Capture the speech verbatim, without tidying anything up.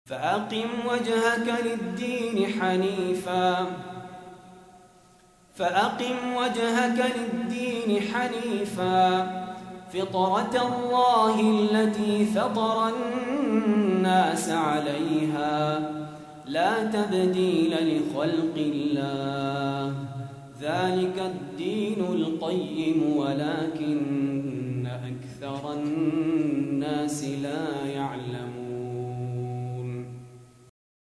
فأقم وجهك للدين حنيفا فأقم وجهك للدين حنيفا فطرة الله التي فطر الناس عليها لا تبديل لخلق الله ذلك الدين القيم ولكن أكثر الناس لا